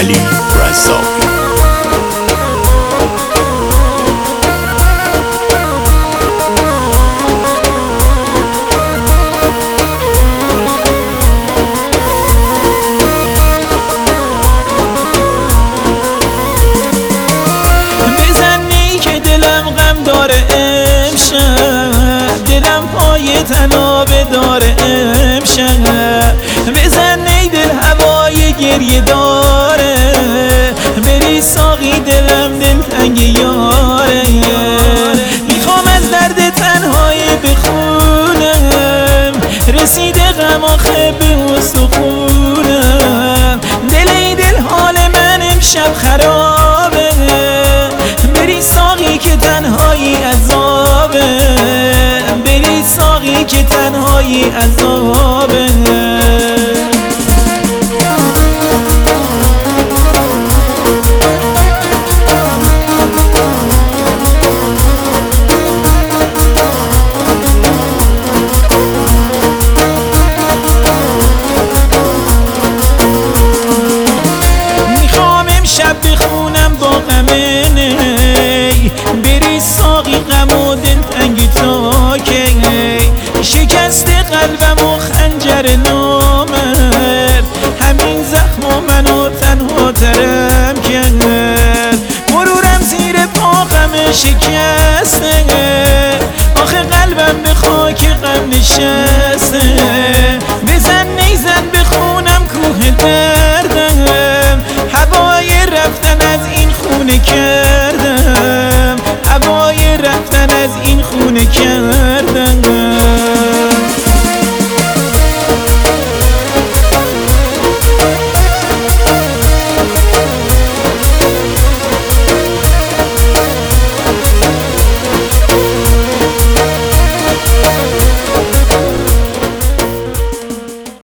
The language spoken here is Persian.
علی رزاقی. تنابه داره امشب بزن ای دل هوای گریه داره بری ساقی دلم دل تنگ یاره میخوام از درد تنهایی بخونم رسیده غم آخه به استخونم دل ای دل حال من امشب خرابه بری ساقی که تنهایی عذابه ساقی که تنهایی عذابه میخوام امشب بخونم با غم نی بری ساقی غم و دل تنگی تا که شکست قلبم و خنجر نامرد همین زخم و منو تنها ترم کرد مرورم زیر پاقم شکسته آخه قلبم به خاک غم نشسته